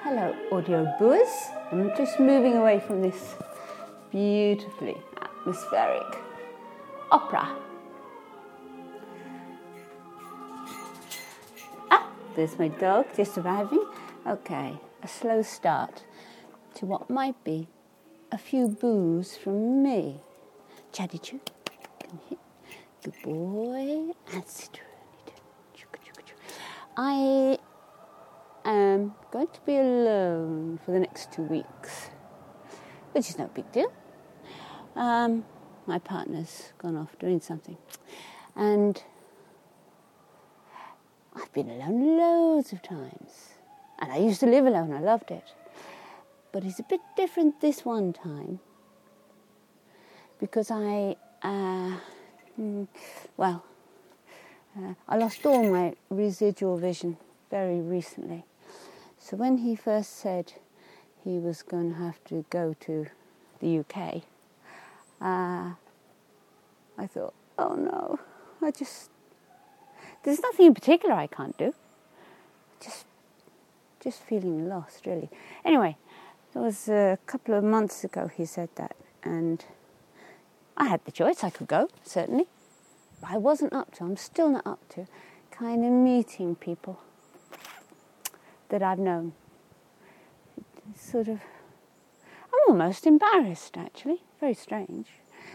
Hello, audio boos. I'm just moving away from this beautifully atmospheric opera. There's my dog just arriving. Okay, a slow start to what might be a few boos from me. Chatty Choo, come here. Good boy. And sit. I am going to be alone for the next 2 weeks, which is no big deal. My partner's gone off doing something, and I've been alone loads of times, and I used to live alone. I loved it, but it's a bit different this one time because I lost all my residual vision very recently. So when he first said he was going to have to go to the UK, I thought, oh no, there's nothing in particular I can't do. Just feeling lost, really. Anyway, it was a couple of months ago he said that, and I had the choice. I could go, certainly. But I'm still not up to, kind of meeting people that I've known. It's sort of, I'm almost embarrassed, actually. Very strange.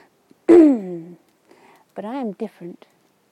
But I am different.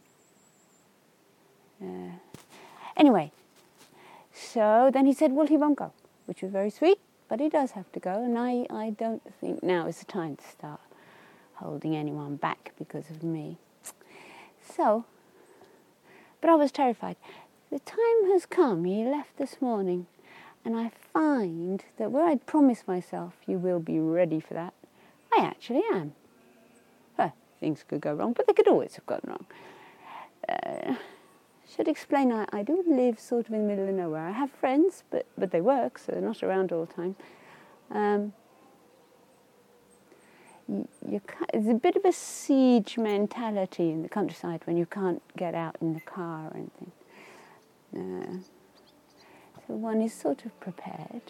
Anyway, so then he said, well, he won't go, which was very sweet, but he does have to go, and I don't think now is the time to start holding anyone back because of me. So, but I was terrified. The time has come. He left this morning, and I find that where I'd promised myself, you will be ready for that, I actually am. Well, things could go wrong, but they could always have gone wrong. Should explain, I do live sort of in the middle of nowhere. I have friends, but they work, so they're not around all the time. There's a bit of a siege mentality in the countryside when you can't get out in the car or anything. So one is sort of prepared.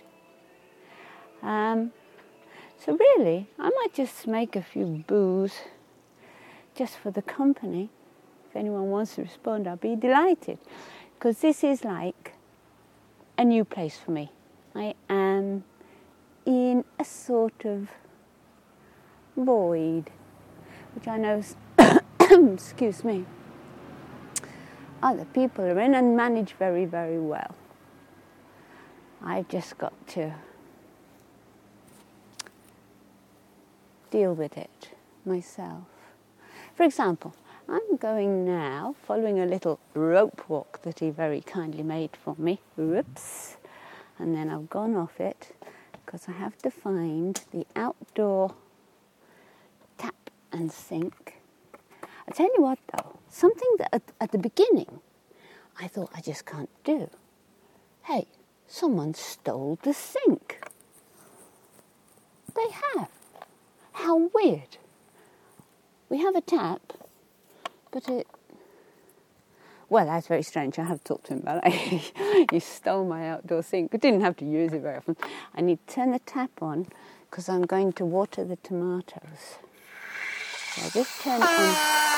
So really, I might just make a few boos just for the company. If anyone wants to respond, I'll be delighted, because this is like a new place for me. I am in a sort of void, which I know, excuse me, other people are in and manage very, very well. I've just got to deal with it myself. For example, I'm going now, following a little rope walk that he very kindly made for me. Whoops. And then I've gone off it because I have to find the outdoor tap and sink. I tell you what though, something that at the beginning I thought I just can't do. Hey, someone stole the sink. They have. How weird. We have a tap, but well, that's very strange. I have talked to him about it. You stole my outdoor sink. I didn't have to use it very often. I need to turn the tap on because I'm going to water the tomatoes. So I just turn it on.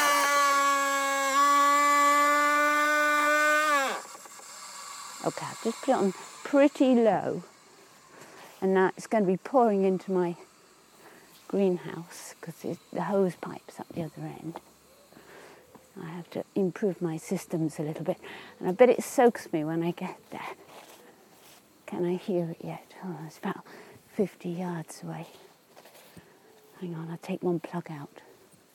Okay, I've just put it on pretty low. And now it's going to be pouring into my greenhouse because the hose pipe's up the other end. I have to improve my systems a little bit. And I bet it soaks me when I get there. Can I hear it yet? Oh, it's about 50 yards away. Hang on, I'll take one plug out.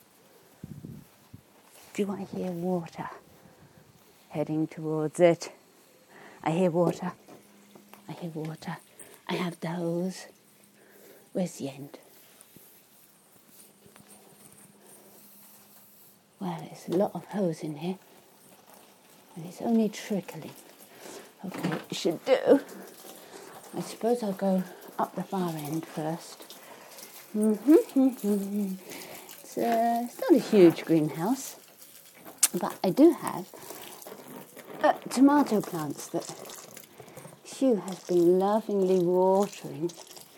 Do I hear water? Heading towards it. I hear water. I hear water. I have the hose. Where's the end? Well, there's a lot of hose in here, and it's only trickling. Okay, it should do. I suppose I'll go up the far end first. It's not a huge greenhouse, but I do have tomato plants that Shu has been lovingly watering.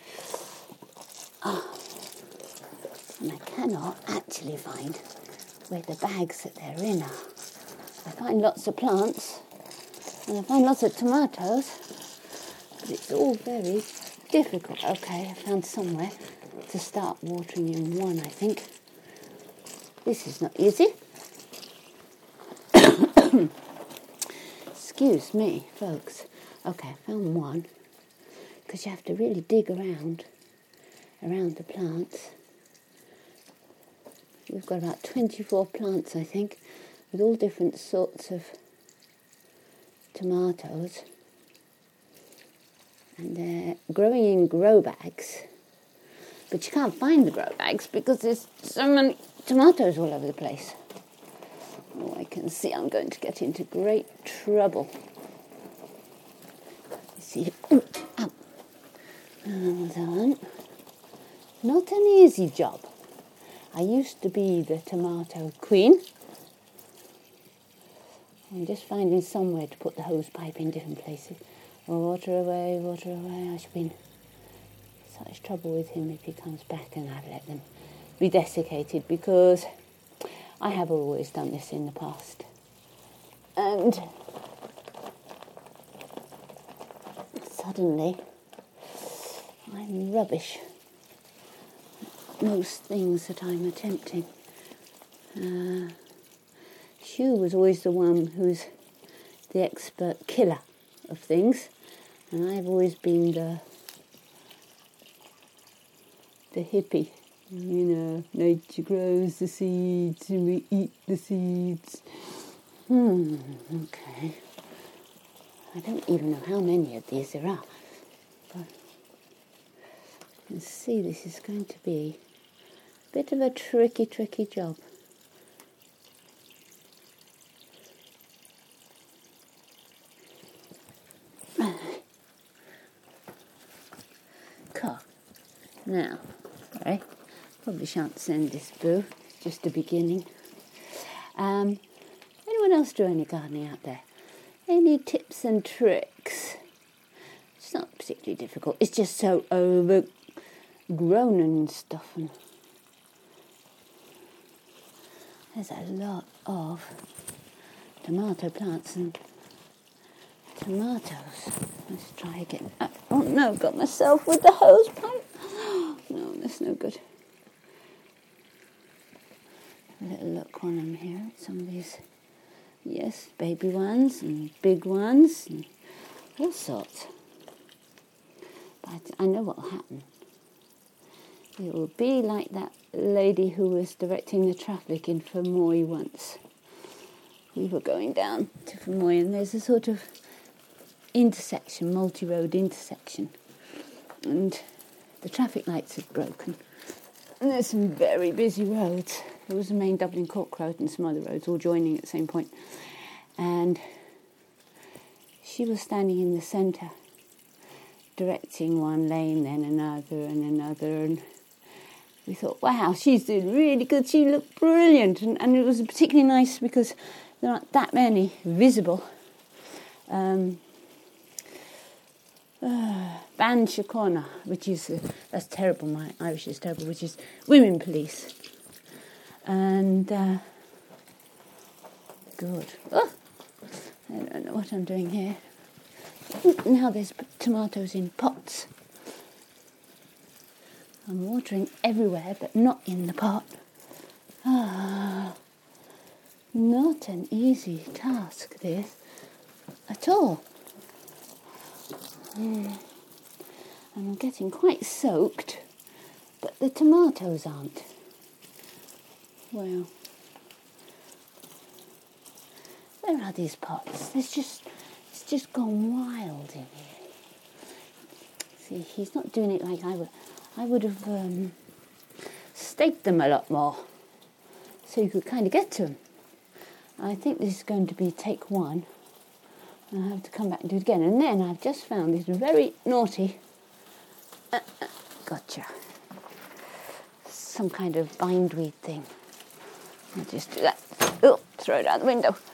And I cannot actually find where the bags that they're in are. I find lots of plants and I find lots of tomatoes, but it's all very difficult. Okay, I found somewhere to start watering in one, I think. This is not easy. Excuse me, folks. Okay, I found one, because you have to really dig around the plants. We've got about 24 plants, I think, with all different sorts of tomatoes. And they're growing in grow bags. But you can't find the grow bags because there's so many tomatoes all over the place. Oh, I can see I'm going to get into great trouble. You see, ow. Hold on. Not an easy job. I used to be the tomato queen. I'm just finding somewhere to put the hose pipe in different places. Water away, water away. I've been in such trouble with him if he comes back, and I've let them be desiccated because I have always done this in the past. And suddenly I'm rubbish at most things that I'm attempting. Shu was always the one who's the expert killer of things, and I've always been the hippie. You know, nature grows the seeds and we eat the seeds. Okay. I don't even know how many of these there are. But you can see this is going to be a bit of a tricky job. Now, sorry, probably shan't send this boo. It's just the beginning. Anyone else do any gardening out there? Any tips and tricks? It's not particularly difficult. It's just so overgrown and stuff. And there's a lot of tomato plants and tomatoes. Let's try again. Oh no, got myself with the hose pipe. No, that's no good. A little look while I'm here at some of these, yes, baby ones and big ones and all sorts. But I know what will happen. It will be like that lady who was directing the traffic in Fermoy once. We were going down to Fermoy and there's a sort of intersection, multi-road intersection. And the traffic lights had broken. And there's some very busy roads. There was the main Dublin Cork Road and some other roads all joining at the same point. And she was standing in the centre, directing one lane, then another and another. And we thought, wow, she's doing really good. She looked brilliant. And it was particularly nice because there aren't that many visible Ban Síochána, which is, that's terrible, my Irish is terrible, which is women police. And, good. Oh, I don't know what I'm doing here. Now there's tomatoes in pots. I'm watering everywhere, but not in the pot. Not an easy task, this, at all. And I'm getting quite soaked, but the tomatoes aren't. Well, where are these pots? It's just gone wild in here. See, he's not doing it like I would. I would have staked them a lot more, so you could kind of get to them. I think this is going to be take one. I'll have to come back and do it again. And then I've just found this very naughty, gotcha, some kind of bindweed thing. I'll just do that. Oh, throw it out the window.